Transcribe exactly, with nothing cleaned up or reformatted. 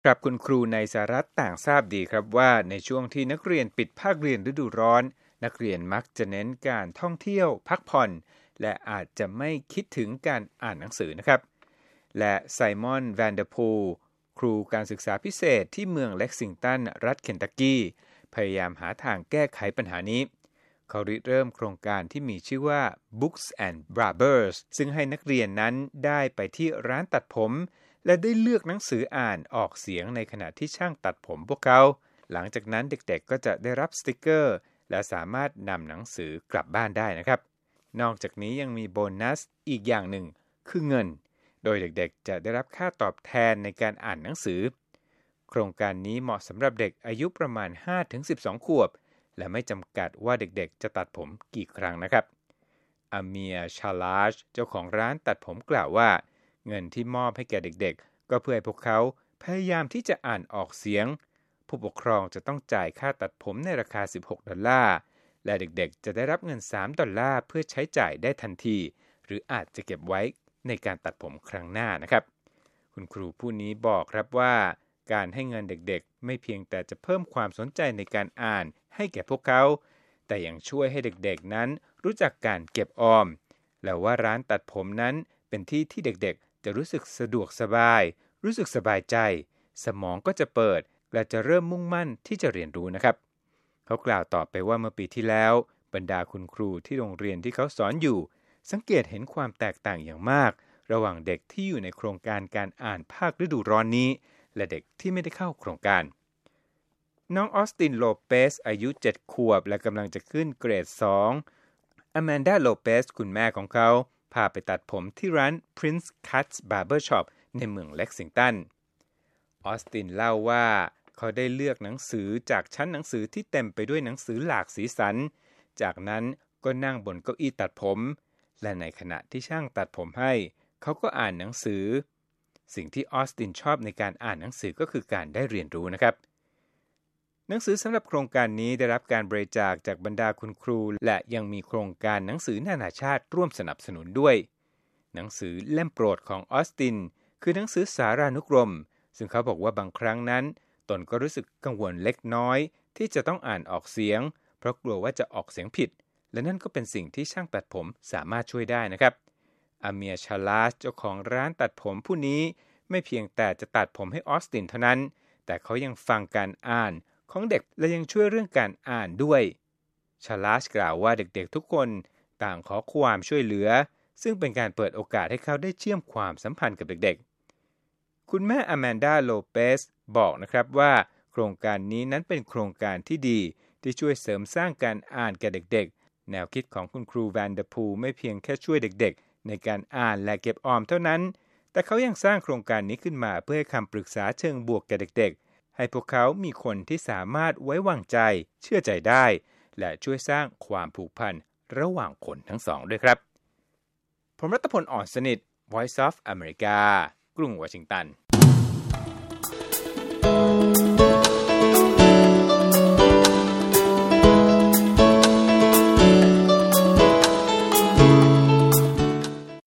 ครับคุณครูในสหรัฐต่างทราบดีครับว่าในช่วงที่นักเรียนปิดภาคเรียนฤดูร้อนนักเรียนมักจะเน้นการท่องเที่ยวพักผ่อนและอาจจะไม่คิดถึงการอ่านหนังสือนะครับและไซมอนแวนเดอร์พูลครูการศึกษาพิเศษที่เมืองเล็กซิงตันรัฐเคนตักกี้พยายามหาทางแก้ไขปัญหานี้เขาริเริ่มโครงการที่มีชื่อว่า Books and Barbers ซึ่งให้นักเรียนนั้นได้ไปที่ร้านตัดผมและได้เลือกหนังสืออ่านออกเสียงในขณะที่ช่างตัดผมพวกเขาหลังจากนั้นเด็กๆก็จะได้รับสติกเกอร์และสามารถนำหนังสือกลับบ้านได้นะครับนอกจากนี้ยังมีโบนัสอีกอย่างหนึ่งคือเงินโดยเด็กๆจะได้รับค่าตอบแทนในการอ่านหนังสือโครงการนี้เหมาะสำหรับเด็กอายุประมาณ ห้าถึงสิบสอง ขวบและไม่จำกัดว่าเด็กๆจะตัดผมกี่ครั้งนะครับอาเมียชาลาชเจ้าของร้านตัดผมกล่าวว่าเงินที่มอบให้แก่เด็กๆก็เพื่อให้พวกเขาพยายามที่จะอ่านออกเสียงผู้ปกครองจะต้องจ่ายค่าตัดผมในราคาสิบหกดอลลาร์และเด็กๆจะได้รับเงินสามดอลลาร์เพื่อใช้จ่ายได้ทันทีหรืออาจจะเก็บไว้ในการตัดผมครั้งหน้านะครับคุณครูผู้นี้บอกครับว่าการให้เงินเด็กๆไม่เพียงแต่จะเพิ่มความสนใจในการอ่านให้แก่พวกเขาแต่ยังช่วยให้เด็กๆนั้นรู้จักการเก็บออมและว่าร้านตัดผมนั้นเป็นที่ที่เด็กๆจะรู้สึกสะดวกสบายรู้สึกสบายใจสมองก็จะเปิดและจะเริ่มมุ่งมั่นที่จะเรียนรู้นะครับเขากล่าวต่อไปว่าเมื่อปีที่แล้วบรรดาคุณครูที่โรงเรียนที่เขาสอนอยู่สังเกตเห็นความแตกต่างอย่างมากระหว่างเด็กที่อยู่ในโครงการการอ่านภาคฤดูร้อนนี้และเด็กที่ไม่ได้เข้าโครงการน้องออสตินโลเปสอายุเจ็ดขวบและกำลังจะขึ้นเกรดสองอแมนดาโลเปสคุณแม่ของเขาพาไปตัดผมที่ร้าน Prince Cuts Barber Shop ในเมืองเล็กซิงตันออสตินเล่าว่าเขาได้เลือกหนังสือจากชั้นหนังสือที่เต็มไปด้วยหนังสือหลากสีสันจากนั้นก็นั่งบนเก้าอี้ตัดผมและในขณะที่ช่างตัดผมให้เขาก็อ่านหนังสือสิ่งที่ออสตินชอบในการอ่านหนังสือก็คือการได้เรียนรู้นะครับหนังสือสำหรับโครงการนี้ได้รับการบริจาคจากบรรดาคุณครูและยังมีโครงการหนังสือนานาชาติร่วมสนับสนุนด้วยหนังสือเล่มโปรดของออสตินคือหนังสือสารานุกรมซึ่งเขาบอกว่าบางครั้งนั้นตนก็รู้สึกกังวลเล็กน้อยที่จะต้องอ่านออกเสียงเพราะกลัวว่าจะออกเสียงผิดและนั่นก็เป็นสิ่งที่ช่างตัดผมสามารถช่วยได้นะครับอาเมียชาลาสเจ้าของร้านตัดผมผู้นี้ไม่เพียงแต่จะตัดผมให้ออสตินเท่านั้นแต่เขายังฟังการอ่านของเด็กและยังช่วยเรื่องการอ่านด้วยชาลาสกล่าวว่าเด็กๆทุกคนต่างขอความช่วยเหลือซึ่งเป็นการเปิดโอกาสให้เขาได้เชื่อมความสัมพันธ์กับเด็กๆคุณแม่อแมนดาโลเปสบอกนะครับว่าโครงการนี้นั้นเป็นโครงการที่ดีที่ช่วยเสริมสร้างการอ่านแก่เด็กๆแนวคิดของคุณครูแวนเดอร์พูลไม่เพียงแค่ช่วยเด็กๆในการอ่านและเก็บออมเท่านั้นแต่เขายังสร้างโครงการนี้ขึ้นมาเพื่อให้คำปรึกษาเชิงบวกแก่เด็กๆให้พวกเขามีคนที่สามารถไว้วางใจเชื่อใจได้และช่วยสร้างความผูกพันระหว่างคนทั้งสองด้วยครับผมรัตพล อ่อนสนิท Voice of America กรุงวอชิงตัน